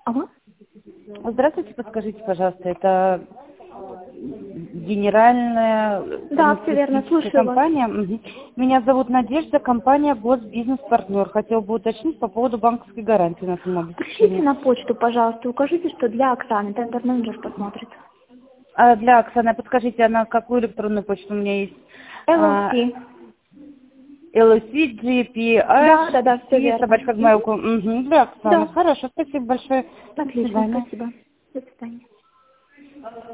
Алло? Здравствуйте, подскажите, пожалуйста, это генеральная Да, все верно, фармацевтическая слушаю вас. компания. Мгм. Меня зовут Надежда, компания Госбизнес-партнер. Хотела бы уточнить по поводу банковской гарантии на Пришлите самообеспечение. на почту, пожалуйста, укажите, что для Оксаны, тендер-менеджер посмотрит. А для Оксаны, подскажите, она какую электронную почту у меня есть? LLC. LSC, Да, да, да, все GPH, верно. собачка Мгм. Gmail.com. Для Оксаны. Да, Хорошо, спасибо большое. До отлично, свидания. спасибо. До свидания.